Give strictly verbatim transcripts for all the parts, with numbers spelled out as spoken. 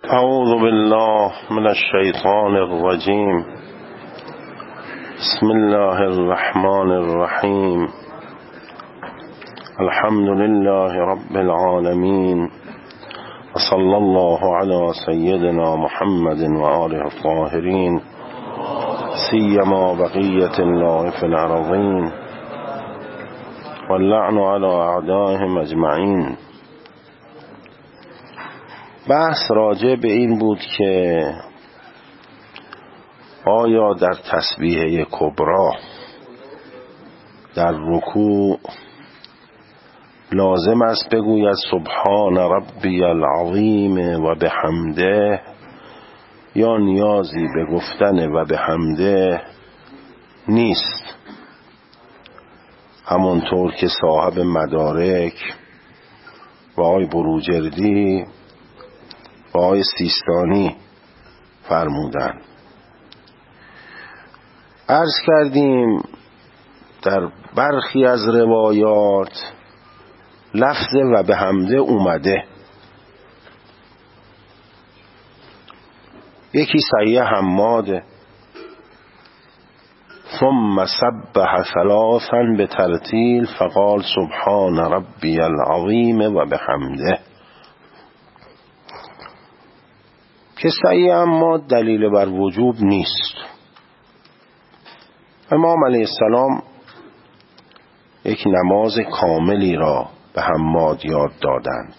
اعوذ بالله من الشیطان الرجیم. بسم الله الرحمن الرحیم. الحمد لله رب العالمین و صلی الله علی سیدنا محمد و آله الطاهرین سیما بقیة الله فی الارضین واللعن علی اعدائهم اجمعین. بحث راجع به این بود که آیا در تسبیحه کبرا در رکوع لازم است بگوید سبحان ربی العظیم و بحمده، یا نیازی به گفتن و بحمده نیست؟ همونطور که صاحب مدارک و آقای بروجردی و آقای سیستانی فرمودن. عرض کردیم در برخی از روایات لفظ و بحمده اومده، یکی صحیح حماده ثم سبح ثلاثا به ترتیل فقال سبحان ربی العظیم و بحمده، که صحیح اما دلیل بر وجوب نیست. امام علیه السلام یک نماز کاملی را به حماد یاد دادند،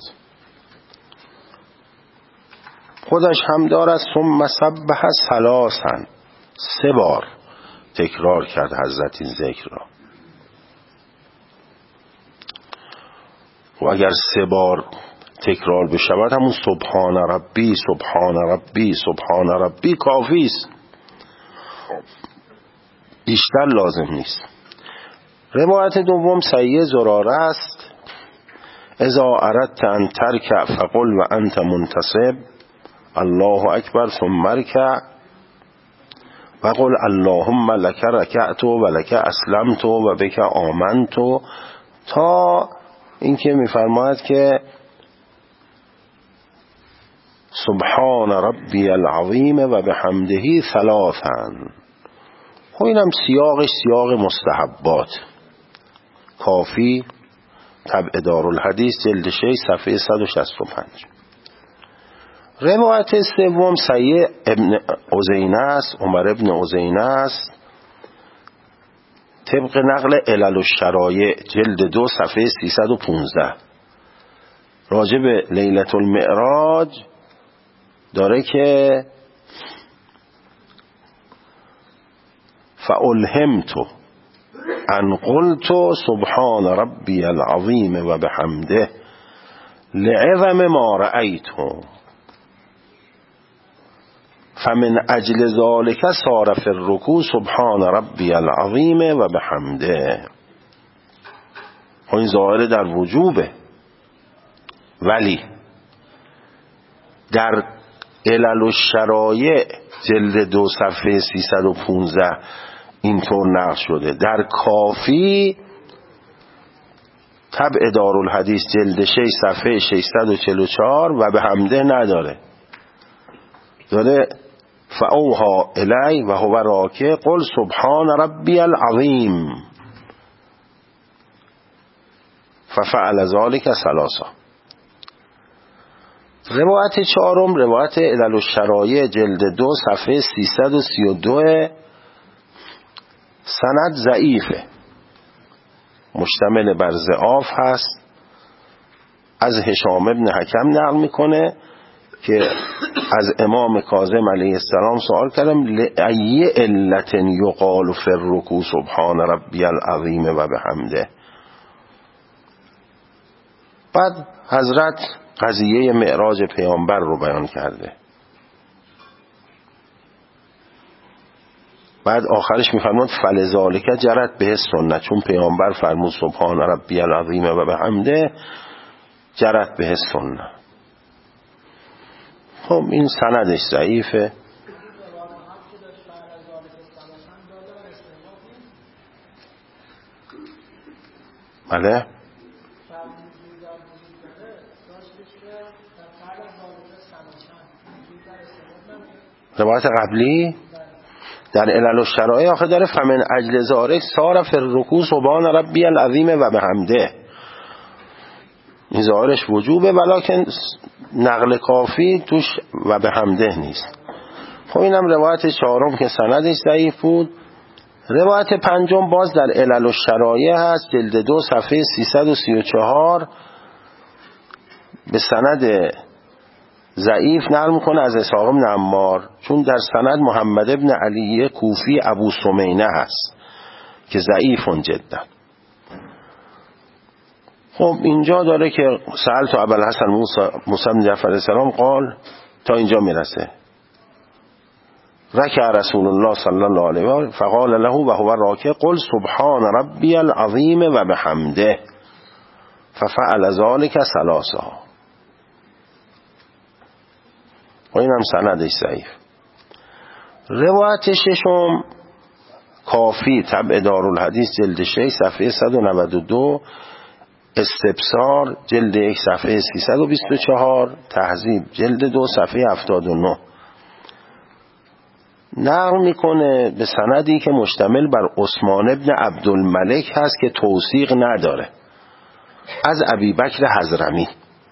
خودش هم دارد ثم سبح ثلاثا، سه بار تکرار کرد حضرت این ذکر را. و اگر سه بار تکرار بشود همون سبحان ربی سبحان ربی سبحان ربی کافی است، بیشتر لازم نیست. روایت دوم صحیح زراره است اذا اردت ان ترکع فقل و انت منتصب الله اکبر ثم ارکع و قل اللهم لک رکعت و لک اسلمت و بک آمنت، تا اینکه میفرماید که سبحان ربی العظیم و بحمده ثلاثا. خب اینم سیاقش سیاق مستحبات. کافی طبع دارالحدیث جلد شش صفحه صد و شصت و پنج. روایت سوم صحیح ابن عزینه است، عمر ابن عزینه است، طبق نقل علل الشرایع جلد دو صفحه سیصد و پانزده، راجع به لیلة المعراج داره که فالهمت ان قلت سبحان ربی العظیم و بحمده لعظم ما رأیت فمن اجل ذلك صار فی الرکوع سبحان ربی العظیم و بحمده. این ظاهر در وجوبه، ولی در علل الشرایع جلد دو صفحه سیصد و پانزده اینطور نقل شده. در کافی طبع دارالحدیث جلد شش صفحه ششصد و چهل و چهار و به حمده نداره، داره فاوها الی و هو راکع قل سبحان ربی العظیم ففعل ذلك ثلاثا. روایت چهارم روایت علل الشرایع جلد دو صفحه سیصد و سی و دو، سند ضعیفه، مشتمل بر ضعاف هست. از هشام ابن حکم نقل میکنه که از امام کاظم علیه السلام سوال کردم لأی علت یقال فی الرکوع سبحان ربی العظیم و بحمده. بعد حضرت قضیه معراج پیامبر رو بیان کرده، بعد آخرش میفرماد فلذالک جرت به سنت، چون پیامبر فرمود سبحان ربی العظیم و بحمده جرت به سنت. خب این سندش ضعیفه. بله روایت قبلی در علل الشرایع آخه داره فمن اجل ذالک سار فی الرکوع سبحان ربی العظیم و بحمده. این ظاهرش وجوبه ولکن نقل کافی توش و بحمده نیست. خب اینم روایت چهارم که سندش ضعیف بود. روایت پنجم باز در علل الشرایع هست، جلد دو صفحه سیصد و سی و چهار، به سند ضعیف نقل میکنه از اسحاق بن عمار، چون در سند محمد ابن علی کوفی ابو سمینه هست که ضعیفون جدا. خب اینجا داره که سألت ابوالحسن موسی بن جعفر السلام قال، تا اینجا میرسه. رکع رسول الله صلی الله علیه و آله فقال له و هو راکع قل سبحان ربی العظیم و بحمده ففعل ذلك ثلاثا. و این هم سندش ضعیف. روایت ششم کافی طبع دارالحدیث جلد شش صفحه صد و نود و دو، استبصار جلد یک صفحه سیصد و بیست و چهار، تهذیب جلد دو صفحه هفتاد و نه نقل میکنه به سندی که مشتمل بر عثمان ابن عبدالملک هست که توثیق نداره، از ابی بکر حضرمی.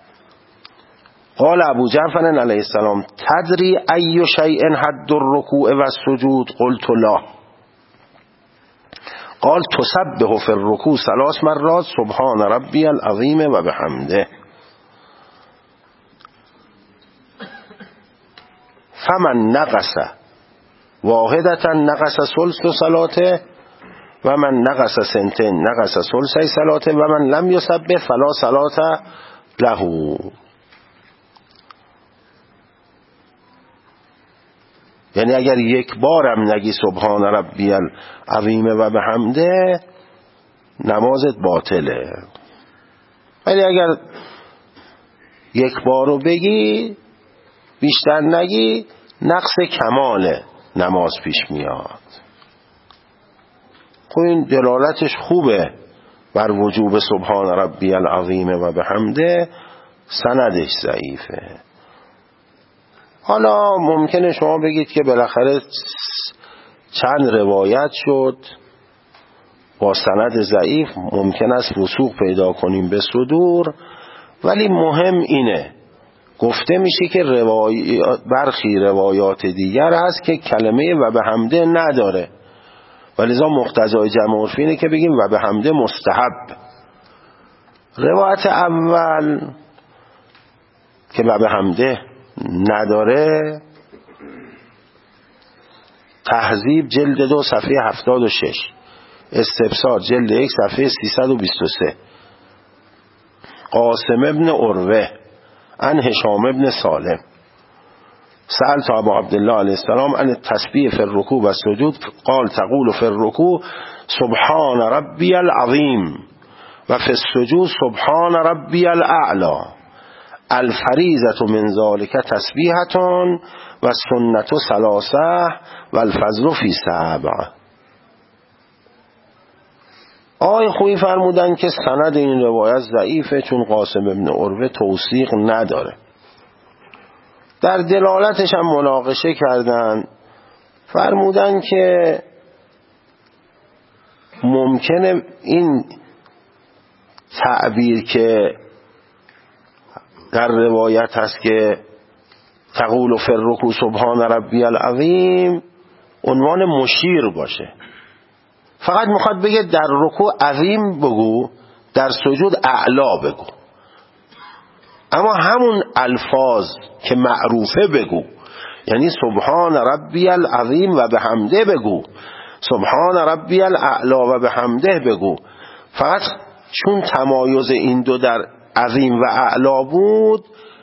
قال ابو جعفر علیه السلام تدری ای شیء حد الرکوع و السجود قلت لا. قال تسبح فی الرکوع ثلاث مرات سبحان ربی العظیم و بحمده. فمن نقص واحدتا نقص ثلث صلاته و من نقص سنتين نقص ثلث صلاته و من لم یسبح فلا صلاة له. یعنی اگر یک بارم نگی سبحان ربی العظیم و بحمده نمازت باطله، ولی اگر یک بارو بگی بیشتر نگی نقص کمال نماز پیش میاد. خب این دلالتش خوبه بر وجوب سبحان ربی العظیم و بحمده، سندش ضعیفه. حالا ممکنه شما بگید که بالاخره چند روایت شد با سند ضعیف، ممکن است وثوق پیدا کنیم به صدور، ولی مهم اینه گفته میشه که روایات برخی روایات دیگر هست که کلمه و بحمده نداره، ولذا مقتضای جمع عرفی اینه که بگیم و بحمده مستحب. روایت اول که و بحمده نداره، تهذیب جلد دو صفحه هفتاد و شش، استبصار جلد یک صفحه سیصد و بیست و سه، قاسم ابن عروه عن هشام ابن سالم سألت ابو عبدالله علیه السلام عن التسبیح فی الرکوع و السجود قال تقول فی الرکوع سبحان ربی العظیم و فی السجود سبحان ربی الاعلی. الفریضة من ذلك تسبیحة و سنت ثلاثة و الفضل فی سبع. آقای خویی فرمودن که سند این روایت ضعیفه چون قاسم ابن عروه توثیق نداره. در دلالتش هم مناقشه کردن، فرمودن که ممکنه این تعبیر که در روایت هست که تقول فی الرکوع سبحان ربی العظیم عنوان مشیر باشه، فقط میخواد بگه در رکوع عظیم بگو، در سجود اعلا بگو، اما همون الفاظ که معروفه بگو، یعنی سبحان ربی العظیم و بحمده بگو، سبحان ربی الاعلا و بحمده بگو. فقط چون تمایز این دو در عظیم و اعلا بود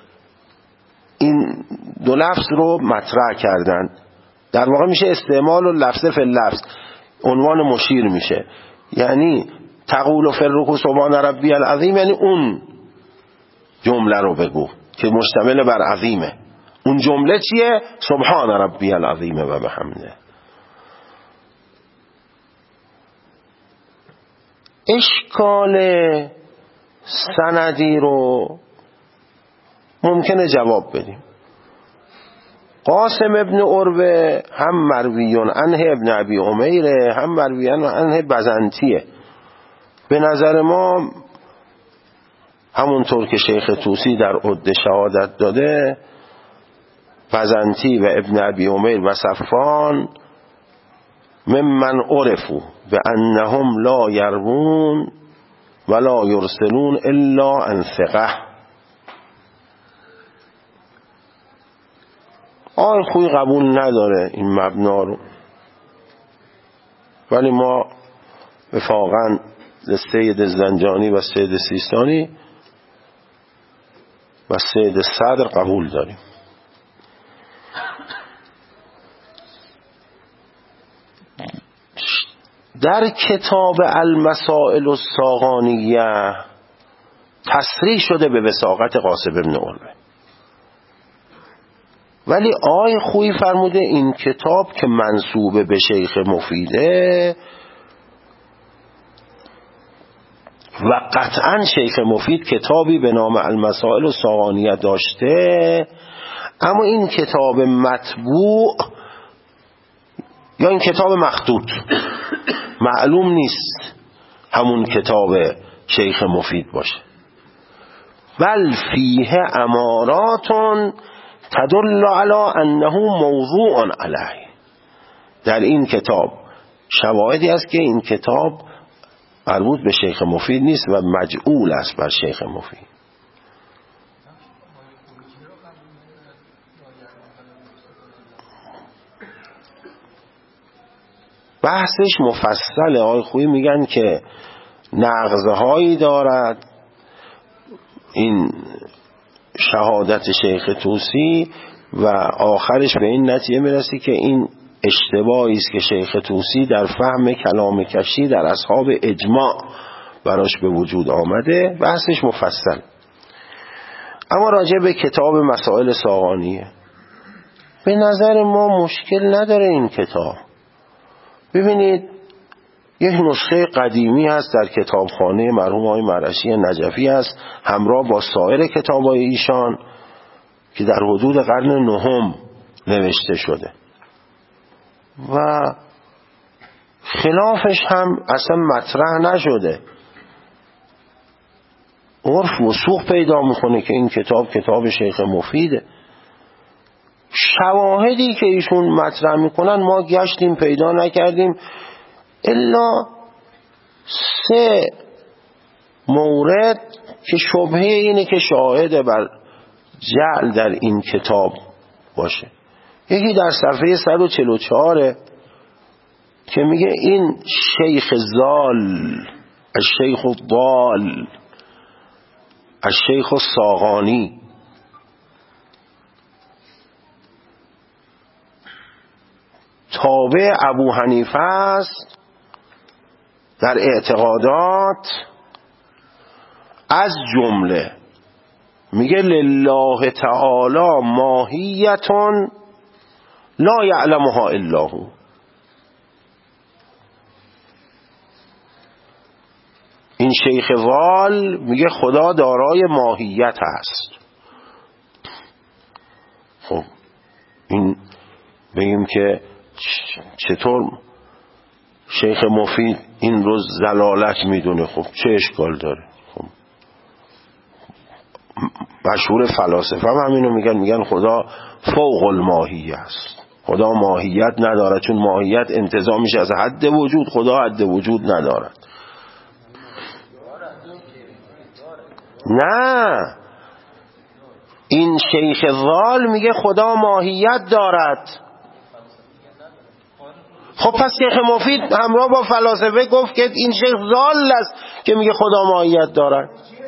این دو لفظ رو مطرح کردن. در واقع میشه استعمال و لفظ فی لفظ، عنوان مشیر میشه، یعنی تقول فی الرکوع سبحان ربی العظیم یعنی اون جمله رو بگو که مشتمل بر عظیمه. اون جمله چیه؟ سبحان ربی العظیم و بحمده. اشکال سندی رو ممکنه جواب بدیم. قاسم ابن عروه هم مرویون عنه ابن ابی عمیره هم مرویون عنه بزنتیه. به نظر ما همونطور که شیخ طوسی در عده شهادت داده، بزنتی و ابن ابی عمیر و صفوان ممن عرفوا به انهم لا یروون ولا یرسلون الا عن ثقه. آقای خویی قبول نداره این مبنا رو، ولی ما وفاقاً سید زنجانی و سید سیستانی و سید صدر قبول داریم. در کتاب المسائل الصاغانیه تصریح شده به وثاقت قاسم بن عروه، ولی آقای خویی فرموده این کتاب که منسوب به شیخ مفیده و قطعا شیخ مفید کتابی به نام المسائل الصاغانیه داشته، اما این کتاب مطبوع یا این کتاب مخطوط معلوم نیست همون کتاب شیخ مفید باشه. بل فیه امارات تدل علی انه موضوع علیه. در این کتاب شواهدی است که این کتاب مربوط به شیخ مفید نیست و مجعول است بر شیخ مفید. بحثش مفصله. آقای خویی میگن که نقضهایی دارد این شهادت شیخ طوسی و آخرش به این نتیجه میرسی که این اشتباهی است که شیخ طوسی در فهم کلام کشی در اصحاب اجماع براش به وجود آمده. بحثش مفصل. اما راجع به کتاب مسائل صاغانیه به نظر ما مشکل نداره این کتاب. ببینید یک نسخه قدیمی هست در کتابخانه مرحوم آقای مرعشی نجفی هست همراه با سایر کتابای ایشان که در حدود قرن نهم نوشته شده و خلافش هم اصلا مطرح نشده. عرف وثوق پیدا میکنه که این کتاب کتاب شیخ مفیده. شواهدی که ایشون مطرح میکنن ما گشتیم پیدا نکردیم الا سه مورد که شبهه اینه که شاهد بر جعل در این کتاب باشه. یکی در صفحه صد و چهل و چهار که میگه این شیخ زال الشیخ الضال الشیخ الصاغانی تابع ابو حنیفه است در اعتقادات، از جمله میگه لله تعالی ماهیتون لا یعلمها الا هو. این شیخ وال میگه خدا دارای ماهیت هست. خب این بگیم که چطور شیخ مفید این رو ضلالت میدونه؟ خب چه اشکال داره؟ خب مشهور فلاسفه هم همینو میگن، میگن خدا فوق الماهیه است، خدا ماهیت نداره، چون ماهیت انتزاع میشه از حد وجود، خدا حد وجود ندارد. نه، این شیخ ضال میگه خدا ماهیت دارد. خب پس شیخ مفید همراه با فلاسفه گفت که این شیخ ضال است که میگه خدا ماهیت دارد.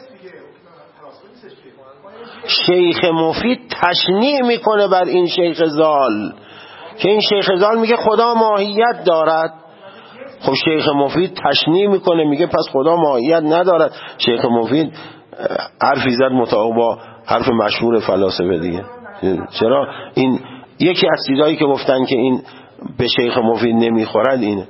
شیخ مفید تشنیع میکنه بر این شیخ ضال که این شیخ ضال میگه خدا ماهیت دارد. خب شیخ مفید تشنیع میکنه میگه پس خدا ماهیت ندارد. شیخ مفید حرفی زد مطابق با حرف مشهور فلاسفه دیگه. چرا؟ این یکی از چیزایی که گفتن که این به شیخ مفید نمیخورد اینه.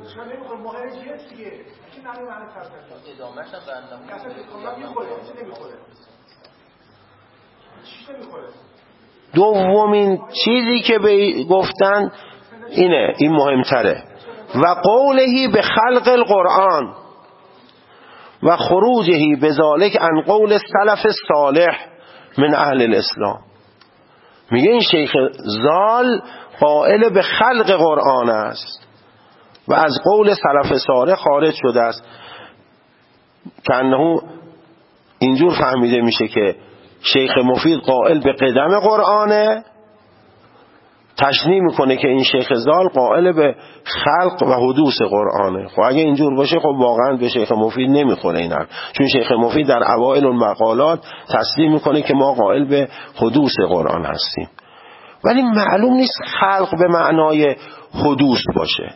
دومین چیزی که به گفتن اینه، این مهمتره، و قوله به خلق القرآن و خروجه بذالک عن قول سلف صالح من اهل الاسلام. میگه این شیخ زال قائل به خلق قرآن است و از قول سلف صالح خارج شده است، که انه اینجور فهمیده میشه که شیخ مفید قائل به قدم قرآنه، تشنیع میکنه که این شیخ زال قائل به خلق و حدوث قرآنه. خب اگه اینجور باشه خب واقعا به شیخ مفید نمیخوره این حرف، چون شیخ مفید در اوائل المقالات تصدیق میکنه که ما قائل به حدوث قرآن هستیم، ولی معلوم نیست خلق به معنای حدوث باشه.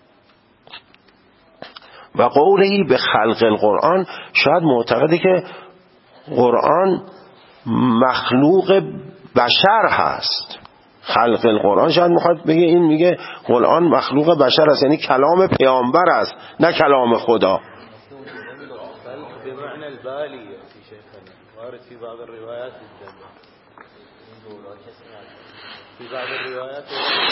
و قوله به خلق القرآن شاید معتقده که قرآن مخلوق بشر هست. خلق القرآن شاید میخواد بگه، این میگه قرآن مخلوق بشر است، یعنی کلام پیامبر است نه کلام خدا. بمعنى البالي في شيخنا وارد في بعض الروايات في بعض الروايات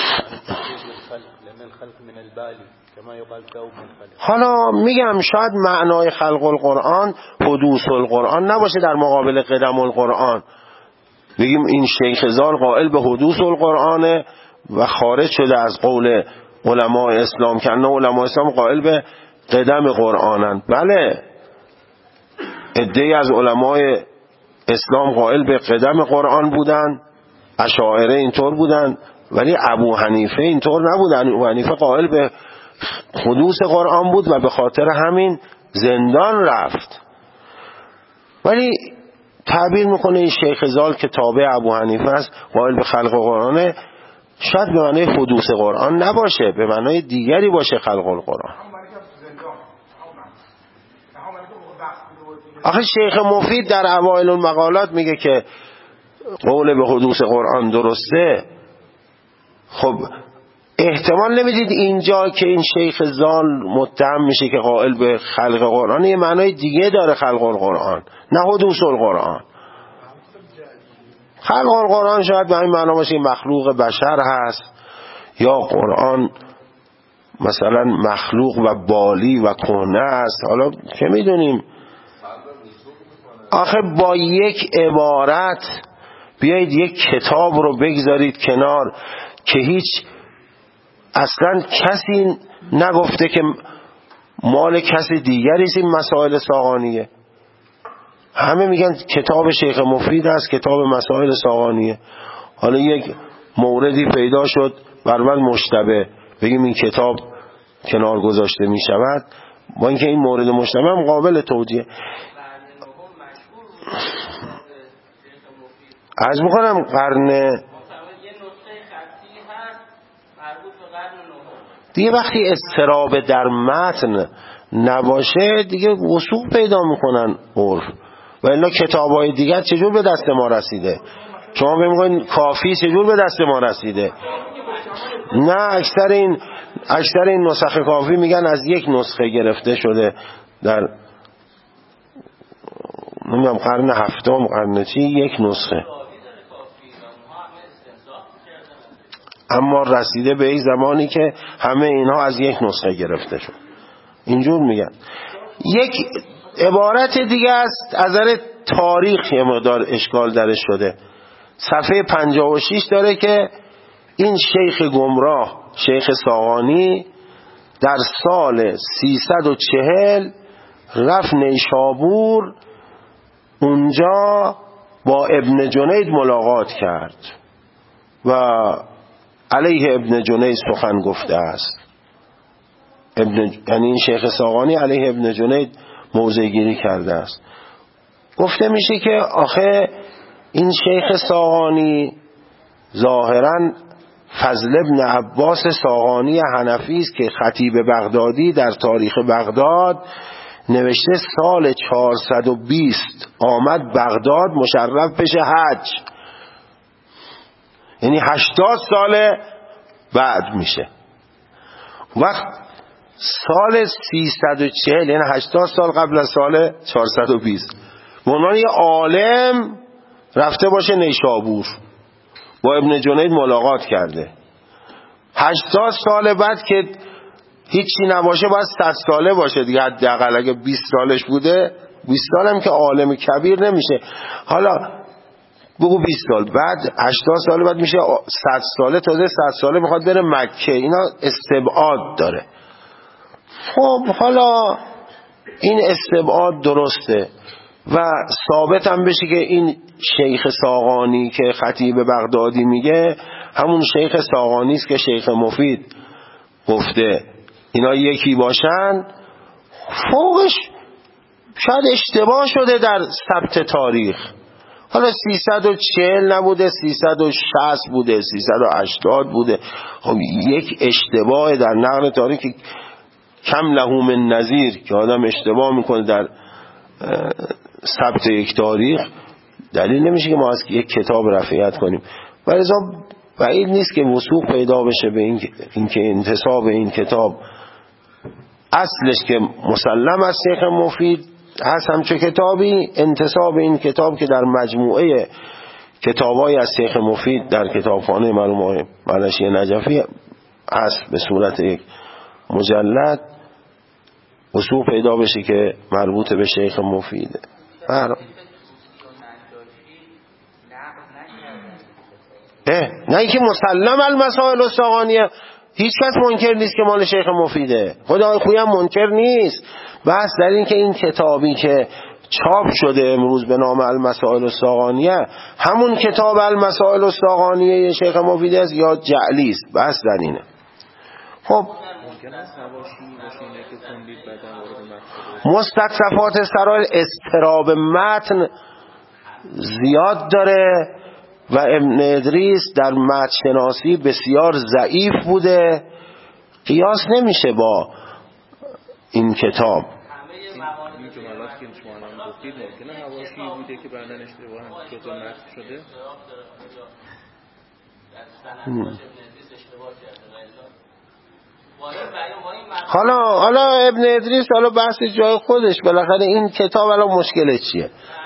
لأن الخلق من البالي كما يقال ثوب من خلق. حالا میگم شاید معنای خلق القرآن حدوث القرآن نباشه در مقابل قدم القرآن، بگیم این شیخ زال قائل به حدوث القرآن و خارج شده از قول علماء اسلام، که نه علماء اسلام قائل به قدم قرآنند. بله، عده‌ای از علماء اسلام قائل به قدم قرآن بودن، اشاعره اینطور بودن، ولی ابو حنیفه اینطور نبودن. ابو حنیفه قائل به حدوث قرآن بود و به خاطر همین زندان رفت. ولی تعبیر میکنه این شیخ زال که تابع ابو حنیفه است قائل به خلق قرآنه، شاید به معنای حدوث قرآن نباشه، به معنای دیگری باشه خلق القرآن. آخه شیخ مفید در اوائل المقالات میگه که قول به حدوث قرآن درسته. خب احتمال نمیدید اینجا که این شیخ زال متهم میشه که قائل به خلق قرآن یه معنای دیگه داره خلق القرآن، نه حدوث القرآن. خلق القرآن شاید به این معنا باشه مخلوق بشر هست، یا قرآن مثلا مخلوق و بالی و کهنه است. حالا که میدونیم آخه با یک عبارت بیایید یک کتاب رو بگذارید کنار که هیچ اصلا کسی نگفته که مال کسی دیگری است این مسائل ساغانیه، همه میگن کتاب شیخ مفید است، کتاب مسائل ساغانیه. حالا یک موردی پیدا شد بر من مشتبه، بگیم این کتاب کنار گذاشته میشود، با اینکه این مورد مشتبه هم قابل توجیه. عرض میکنم قرن دیگه وقتی اضطراب در متن نباشه دیگه وثوق پیدا میکنن عرف، و الا کتابای دیگر چجور به دست ما رسیده؟ شما بگید کافی چجور به دست ما رسیده؟ نه، اکثر این اکثر این نسخ کافی میگن از یک نسخه گرفته شده در نمیدونم قرن هفتم قرن چی، یک نسخه، اما رسیده به این زمانی که همه اینها از یک نسخه گرفته شد. اینجور میگن. یک عبارت دیگه است از نظر تاریخ یه مقدار اشکال درش شده. صفحه پنجاه و شش داره که این شیخ گمراه شیخ ساغانی در سال سیصد و چهل رفت نیشابور، اونجا با ابن جنید ملاقات کرد و علیه ابن جنید سخن گفته است. ابن یعنی این شیخ ساغانی علیه ابن جنید موضع گیری کرده است. گفته میشه که آخه این شیخ ساغانی ظاهرا فضل ابن عباس ساغانی حنفی است که خطیب بغدادی در تاریخ بغداد نوشته سال چهارصد و بیست آمد بغداد مشرف بشه حج، یعنی هشتاد سال بعد میشه. وقت سال سیصد و چهل یعنی هشتاد سال قبل از سال چهارصد و بیست به عنوان یه عالم رفته باشه نیشابور، با ابن جنید ملاقات کرده. هشتاد سال بعد که هیچی نباشه باید صد ساله باشه دیگه، حداقل اگه بیست سالش بوده، بیست سال هم که عالم کبیر نمیشه، حالا بگو بیست سال بعد، هشتاد سال بعد میشه صد ساله، تازه صد ساله میخواد بره مکه. اینا استبعاد داره. خب حالا این استبعاد درسته و ثابت هم بشه که این شیخ ساغانی که خطیب بغدادی میگه همون شیخ ساغانی است که شیخ مفید گفته اینا یکی باشن. فوقش شاید اشتباه شده در ثبت تاریخ، حالا سیصد و چهل نبوده، سیصد و شصت بوده، سیصد و هشتاد بوده. خب یک اشتباه در نقل تاریخ کم له من نظیر که آدم اشتباه میکنه در ثبت یک تاریخ، دلیل نمیشه که ما از یک کتاب رفعیت کنیم. ولی بعید نیست که وثوق پیدا بشه به این اینکه انتساب این کتاب اصلش که مسلم از شیخ مفید هست همچه کتابی، انتساب این کتاب که در مجموعه کتابای از شیخ مفید در کتابخانه مرحوم آقای منشی نجفی هست به صورت یک مجلد، وثوق پیدا بشه که مربوط به شیخ مفیده. اه نه اینکه مسلم المسائل الساغانیه، هیچ کس منکر نیست که مال شیخ مفیده، خدای خویی هم منکر نیست. بحث در این که این کتابی که چاپ شده امروز به نام المسائل الساغانیه همون کتاب المسائل الساغانیه شیخ مفید است یا جعلی است، بحث در اینه. خب مستطرفات سرائر اضطراب متن زیاد داره و ابن ادریس در متن شناسی بسیار ضعیف بوده، قیاس نمیشه با این کتاب. این جملات که شما الان گفتید ممکنه حواشی بوده که بعداً اشتباه شده نقل شده. حالا حالا ابن ادریس حالا بحث جای خودش، بالاخره این کتاب الان مشکلش چیه؟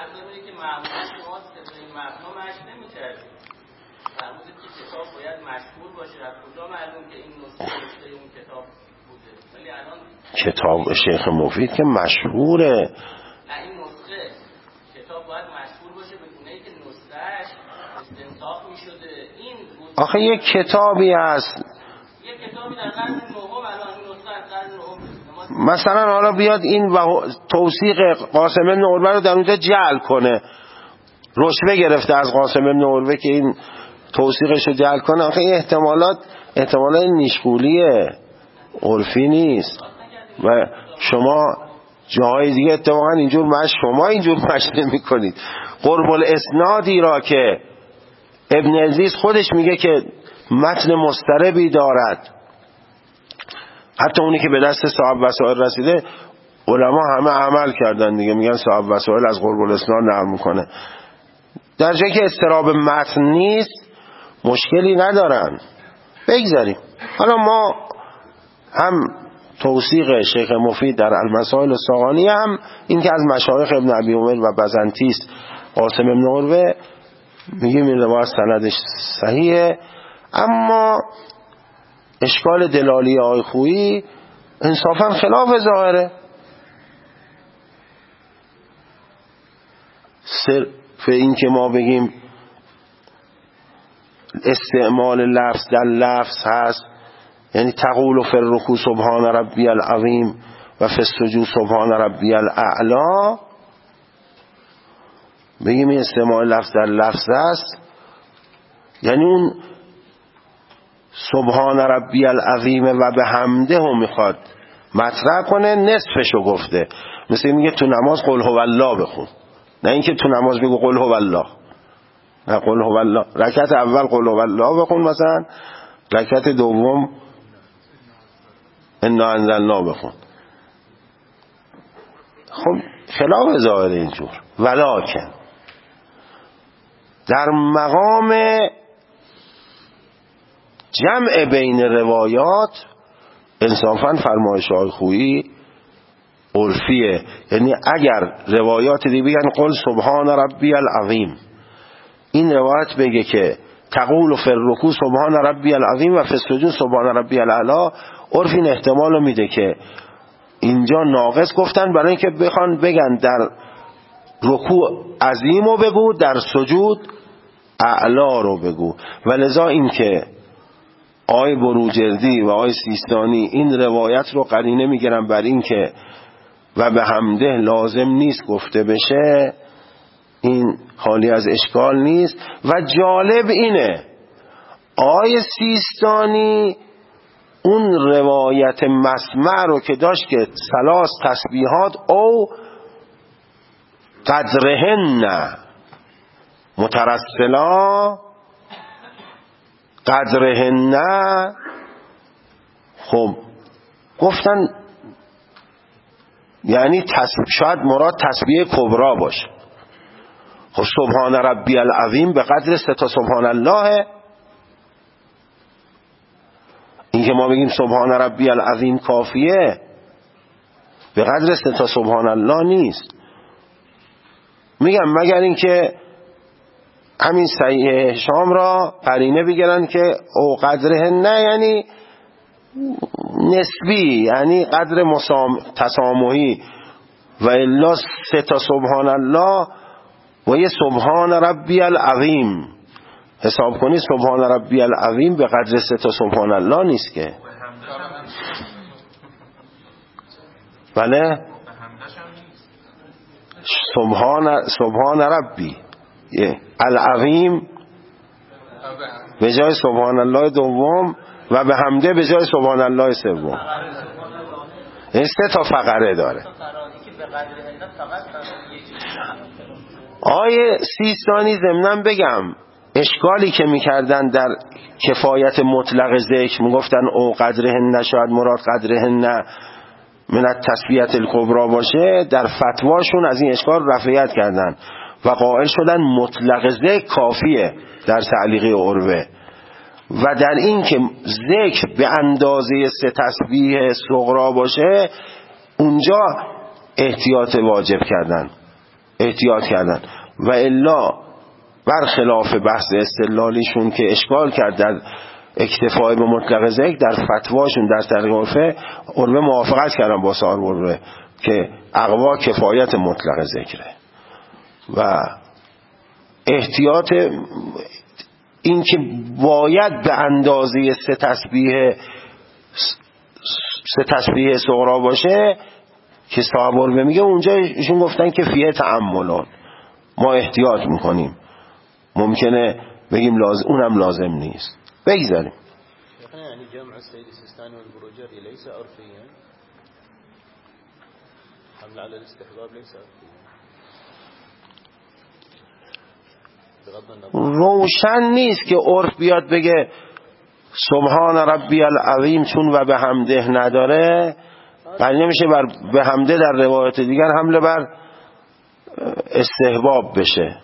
کتاب شیخ مفید که مشهوره. نه این نسخه کتاب باید مشهور باشه به گونه‌ای که نسخه‌اش استنساخ می‌شده. این آخه یک کتابی هست، یک کتابی در قرن نهم الان این نسخه از قرن نهم مثلا حالا بیاد این و توثیق قاسم بن عروه رو در اونجا جعل کنه، رشوه گرفته از قاسم بن عروه که این توثیقش رو جعل کنه. آخه این احتمالات احتمالات نیشگولیه، عرفی نیست. و شما جاهای دیگه اتفاقا اینجور مش شما اینجور مش نمی کنید. قرب الاسنادی را که ابن ادریس خودش میگه که متن مضطربی دارد، حتی اونی که به دست صاحب وسائل رسیده علما همه عمل کردن دیگه، میگن صاحب وسائل از قرب الاسناد نقل میکنه. در جایی که اضطراب متن نیست مشکلی ندارن. بگذاریم. حالا ما هم توثیق شیخ مفید در المسائل الساغانیه، هم این که از مشایخ ابن ابی عمر و بزنطیست قاسم بن عروه میگیم این روایت سندش صحیحه، اما اشکال دلالی آقای خویی انصافا خلاف ظاهره. صرف این که ما بگیم استعمال لفظ در لفظ هست، یعنی تقول فی الرکوع سبحان ربی العظیم و فی السجود سبحان ربی الاعلی، بگیم این استعمال لفظ در لفظ است، یعنی اون سبحان ربی العظیم و به حمده هم میخواد مطرح کنه، نصفشو گفته. مثل میگه تو نماز قل هو الله بخون، نه اینکه تو نماز بگو قل هو الله، نه قل هو الله رکعت اول قل هو الله بخون، مثلا رکعت دوم انا انزلنا بخون. خب خلاف ظاهر اینجور. ولکن در مقام جمع بین روایات انصافاً فرمایش های خویی عرفیه، یعنی اگر روایات دی بگن قل سبحان ربی العظیم، این روایت بگه که تقول فی الرکوع سبحان ربی العظیم و فی السجود سبحان ربی الاعلی، عرف این احتمال رو میده که اینجا ناقص گفتن برای اینکه بخوان بگن در رکوع عظیم رو بگو، در سجود اعلا رو بگو. و لذا این که آی بروجردی و آی سیستانی این روایت رو قرینه میگیرن بر این که و به حمده لازم نیست گفته بشه، این خالی از اشکال نیست. و جالب اینه آی سیستانی اون روایت مسمع رو که داشت که ثلاث تسبیحات او قدرهن مترسلا قدرهن، خب گفتن یعنی تسبیح، شاید مراد تسبیح کبرا باشه. خب سبحان ربی العظیم به قدر سه تا سبحان الله. این که ما بگیم سبحان ربی العظیم کافیه، به قدر سه تا سبحان الله نیست. میگم مگر این که همین صحیح شام را قرینه بگیرن که او قدره نه یعنی نسبی، یعنی قدر مسام... تسامحی، و الا سه تا سبحان الله و یه سبحان ربی العظیم حساب کنی. سبحان ربی العظیم به قدر سه تا سبحان الله نیست که. بله سبحان سبحان ربی العظیم به جای سبحان الله دوم و به حمده به جای سبحان الله سوم. این سه تا فقره داره. آیه سیستانی ضمناً بگم اشکالی که میکردن در کفایت مطلق ذکر، میگفتن او قدرهن شاید مراد قدرهن من التسبیحة الکبری باشه، در فتواشون از این اشکال رفعیت کردن و قائل شدن مطلق ذکر کافیه در تعلیق عروه، و در این که ذکر به اندازه سه تسبیح صغرا باشه اونجا احتیاط واجب کردن، احتیاط کردن. و الا برخلاف بحث استدلالیشون که اشکال کرد در اکتفای به مطلق ذکر، در فتواشون در تعلیق عروه عروه موافقت کردن با سایر عروه که اقوا کفایت مطلق ذکره. و احتیاط این که باید به اندازه سه تسبیح سه تسبیح صغرا باشه که صاحب عروه میگه اونجا ایشون گفتن که فیه تأملان، ما احتیاط میکنیم، ممکنه بگیم لازم، اونم لازم نیست. بگذاریم. یعنی جمع السید السیستانی و البروجردی لیس عرفیاً، حمل على الاستحباب لیس عرفیاً. روشن نیست که عرف بیاد بگه سبحان ربی العظیم چون و به حمده نداره، بل نمیشه بر به حمده در روایت دیگر حمله بر استحباب بشه.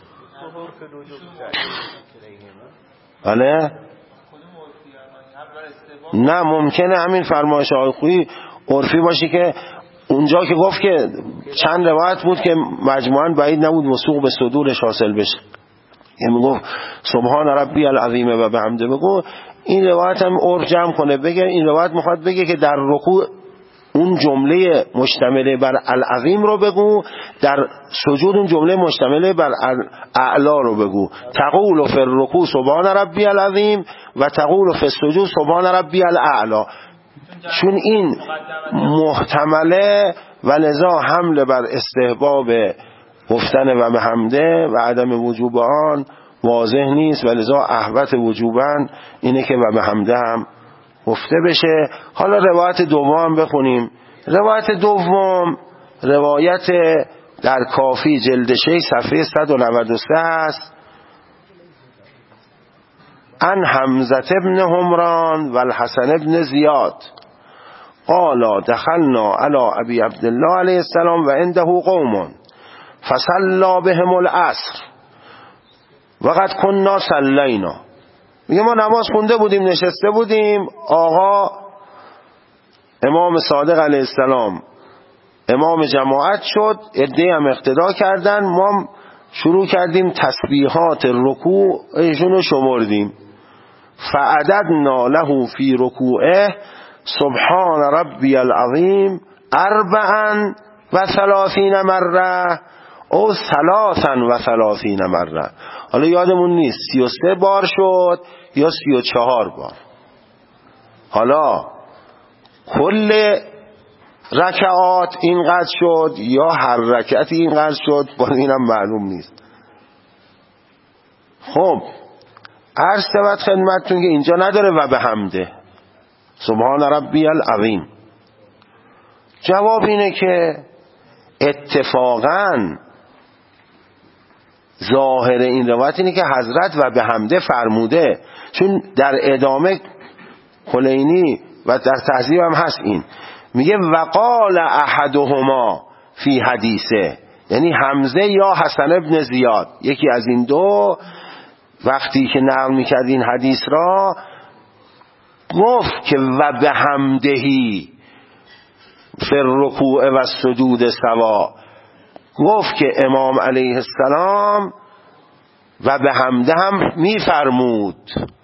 بله نه ممکنه همین فرمایش آقای خویی عرفی باشه که اونجا که گفت که چند روایت بود که مجموعاً بعید نبود وثوق به صدورش حاصل بشه، یعنی میگفت سبحان ربی العظیم و به حمده بگو، این روایت هم عرف جمع کنه بگه این روایت میخواد بگه که در رکوع اون جمله مشتمله بر العظیم رو بگو، در سجود اون جمله مشتمله بر اعلا رو بگو. تقول فی الرکوع سبحان ربی العظیم و تقول فی السجود سبحان ربی الاعلا، چون این محتمله و لذا حمل بر استحباب گفتن و به حمده و عدم وجوب آن واضح نیست، و لذا احوط وجوبن اینه که و به حمده هم گفته بشه. حالا روایت دوم بخونیم. روایت دوم روایت در کافی جلد شش صفحه صد و نود و سه است. ان حمزه ابن حمران و الحسن ابن زیاد قالا دخلنا علی ابی عبدالله علیه السلام و عنده قوم فصلا بهم العصر وقد كنا صلینا. میگه ما نماز خونده بودیم، نشسته بودیم، آقا امام صادق علیه السلام امام جماعت شد، عده هم اقتدا کردن، ما شروع کردیم تسبیحات رکوعشون رو شمردیم. فعددنا له فی رکوعه سبحان ربی العظیم اربعا و ثلاثین مره او ثلاثا و ثلاثین مره. حالا یادمون نیست سی و سه بار شد یا سی و چهار بار. حالا کل رکعات اینقدر شد یا هر رکعتی اینقدر شد، باز اینم معلوم نیست. خب عرض شود خدمتتون که اینجا نداره و به حمده سبحان ربی العظیم. جواب اینه که اتفاقاً ظاهر این روایت اینه که حضرت و به حمده فرموده، چون در ادامه کلینی و در تهذیب هم هست این میگه وقال احدهما فی حدیثه، یعنی حمزه یا حسن ابن زیاد، یکی از این دو وقتی که نقل میکرد این حدیث را گفت که و به حمدهی فی الرکوع و السجود سوا، گفت که امام علیه السلام و به حمده هم میفرمود.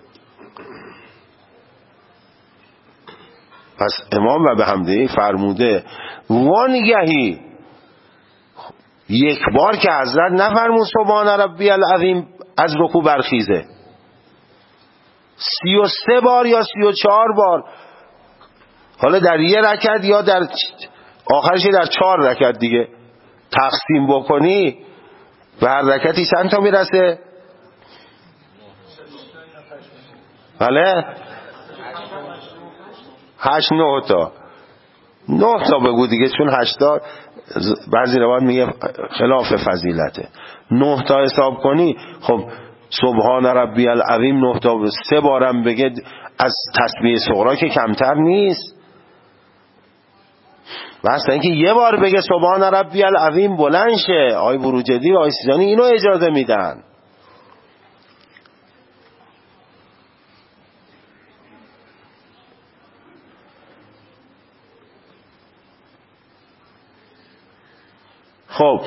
پس امام و به حمده فرموده. وانگهی یک بار که حضرت نفرمود سبحان ربی العظیم از رکوع برخیزه، سی و سه بار یا سی و چهار بار، حالا در یه رکعت یا در آخرش در چهار رکعت دیگه تقسیم بکنی و هر رکعتی چند تا میرسه؟ بله هشت نه تا نه تا بگو دیگه، چون هشتا بعضی روایت میگه خلاف فضیلته. نه تا حساب کنی خب سبحان ربی العظیم نه تا، سه بارم بگه از تسبیح صغرا که کمتر نیست. واسه اینکه یه بار بگه سبحان ربی العظیم بلند شه، آی بروجردی و آی سیزانی اینو اجازه میدن. خب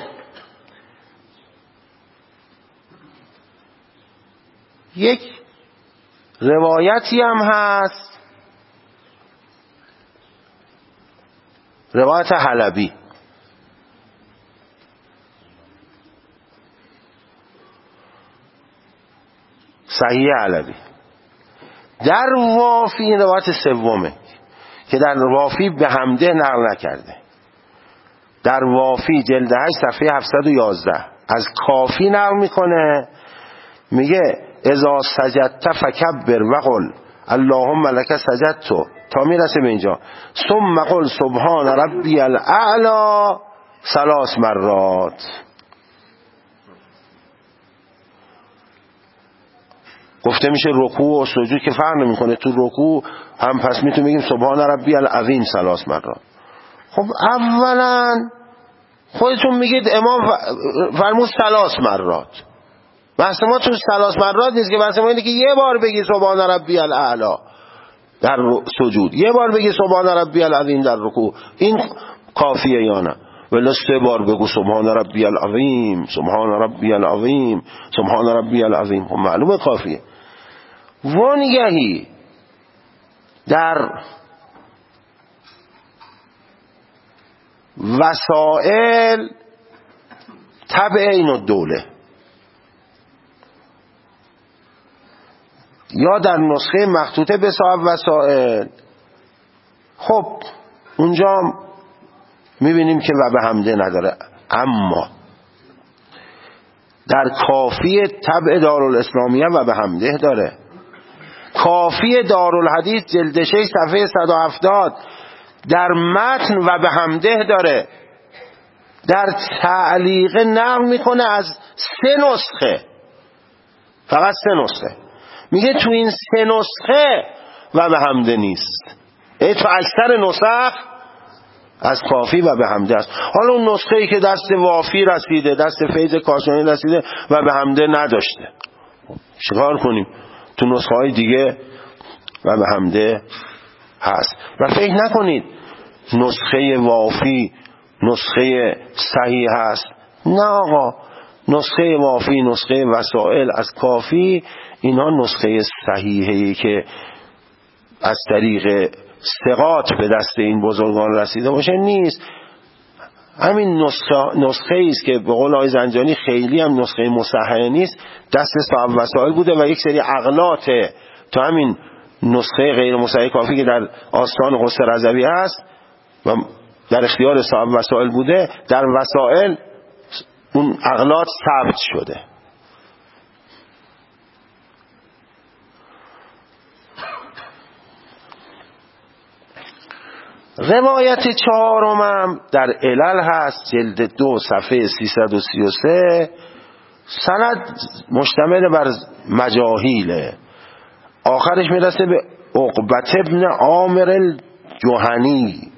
یک روایتی هم هست، روایت حلبی، صحیح حلبی در وافی، این روایت سومه که در وافی به حمده نقل نکرده، در وافی جلد هشت صفحه هفتصد و یازده از کافی نقل میکنه، میگه اذا سجدت فکبر وقل اللهم لک سجدت تا میرسه به اینجا، ثم قل سبحان ربی الاعلی ثلاث مرات. گفته میشه رکوع و سجود که فرق نمیکنه، تو رکوع هم پس میتونیم بگیم سبحان ربی العظیم ثلاث مرات. خب اولا خودتون میگید امام فرمود ثلاث مرات، بحث ما تو ثلاث مرات نیست، که بحث ما اینه که یه بار بگی سبحان ربی الاعلی در سجود، یه بار بگی سبحان ربی العظیم در رکوع، این کافیه یا نه؟ ولی سه بار بگو سبحان ربی العظیم سبحان ربی العظیم سبحان ربی العظیم، خب معلومه کافیه. وانگهی در وسائل تبع این الدوله یا در نسخه مخطوطه به صاحب وسائل، خب اونجا میبینیم که و به حمده نداره، اما در کافی تبع دارالاسلامیه و به حمده داره. کافی دارالحدیث جلد شش صفحه صد و هفتاد در متن و به حمده داره، در تعلیق نقل میکنه از سه نسخه، فقط سه نسخه، میگه تو این سه نسخه و به حمده نیست، ای تو اکثر نسخ از کافی و به حمده است. حالا اون نسخه ای که دست وافی رسیده، دست فیض کاشانی رسیده و به حمده نداشته، چیکار کنیم؟ تو نسخه های دیگه و به حمده هست. و فکر نکنید نسخه وافی نسخه صحیح هست، نه آقا، نسخه وافی، نسخه وسائل از کافی، اینا نسخه صحیحی که از طریق ثقات به دست این بزرگان رسیده باشه نیست. همین نسخه نسخه ای است که به قول آقای زنجانی خیلی هم نسخه مصحح نیست، دست صاحب وسائل بوده و یک سری عقلات تو همین نسخه غیر مصحح کافی که در آستان قدس رضوی هست و در اختیار صاحب وسائل بوده، در وسائل اون عقلات ثبت شده. روایت چهارمم در علل هست، جلد دو صفحه سیصد و سی و سه. سند مشتمل بر مجاهیله، آخرش میرسه به عقبت ابن عامر الجهنی،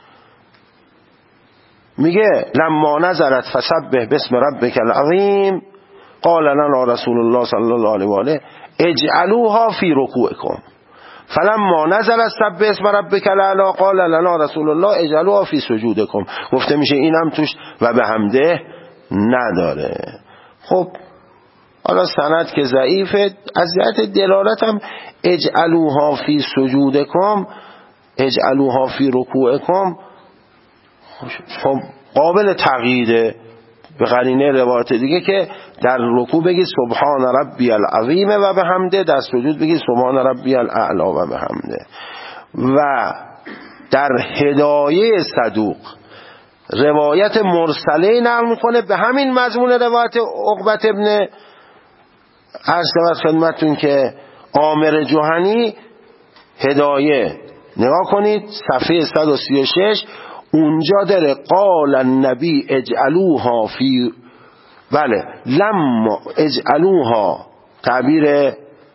میگه لما نزلت فسبح باسم ربک العظیم قال لنا رسول الله صلی الله علیه و آله اجعلوها فی رکوعکم فلما نزلت سبح اسم ربک الاعلی قال لنا رسول الله اجعلوها فی سجودکم. گفته میشه اینم توش و به حمده نداره. خب حالا سند که ضعیفه، از جهت دلالت هم اجعلوها فی سجودکم، اجعلوها فی رکوعکم خب قابل تغییره به قرینه روایت دیگه که در رکوع بگید سبحان ربی العظیم و به حمده، در سجود بگید سبحان ربی الاعلی و به حمده. و در هدایه صدوق روایت مرسله نقل میکنه به همین مضمون روایت عقبت ابن عرض شود خدمتتون که عامر جهنی. هدایه نگاه کنید صفحه صد و سی و شش، اونجا داره قال النبی اجعلوها فی، بله لما اجعلوها، تعبیر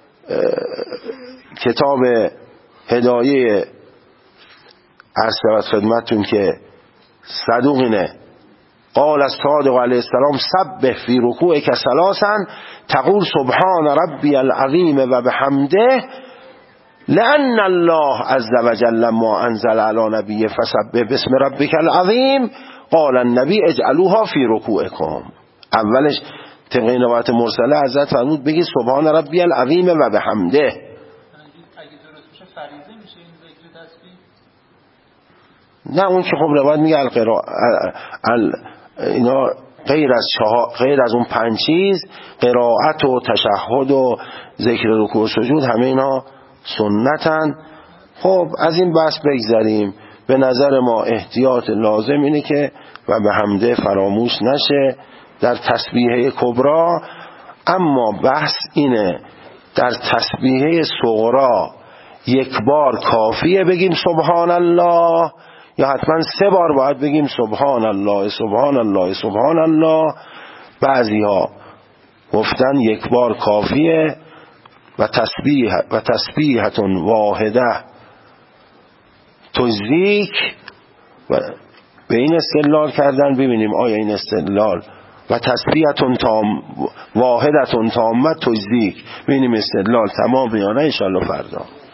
کتاب هدایه عرض شود خدمتتون که صدوق اینه قال الصادق علیه السلام سبح فی رکوعک ثلاثا تقول سبحان ربی العظیم و بحمده لأن الله عز وجل ما انزل علی نبی فسبح باسم ربک العظیم قال النبی اجعلوها فی رکوعکم. اولش طبق این روایت مرسله حضرت فرمود بگید سبحان ربی العظیم و بحمده. اگه درست بشه فریضه میشه این ذکر تسبیح؟ نه اون که خب روایت میگه القرا ال... اینا غیر از چها... غیر از اون پنج چیز، قرائت و تشهد و ذکر رکوع و سجود، همه اینا سنتن. خب از این بحث بگذاریم. به نظر ما احتیاط لازم اینه که و به حمده فراموش نشه در تسبیحه کبرا. اما بحث اینه در تسبیحه صغرا یک بار کافیه بگیم سبحان الله یا حتما سه بار باید بگیم سبحان الله سبحان الله سبحان الله؟ بعضی ها گفتن یک بار کافیه و تسبیح و تسبیحتون واحده تزدیک و به این استدلال کردن. ببینیم آیا این استدلال و تسبیحتون تام واحدتون تامت تزدیک، ببینیم استدلال تمام یا نه ان شاء الله فردا.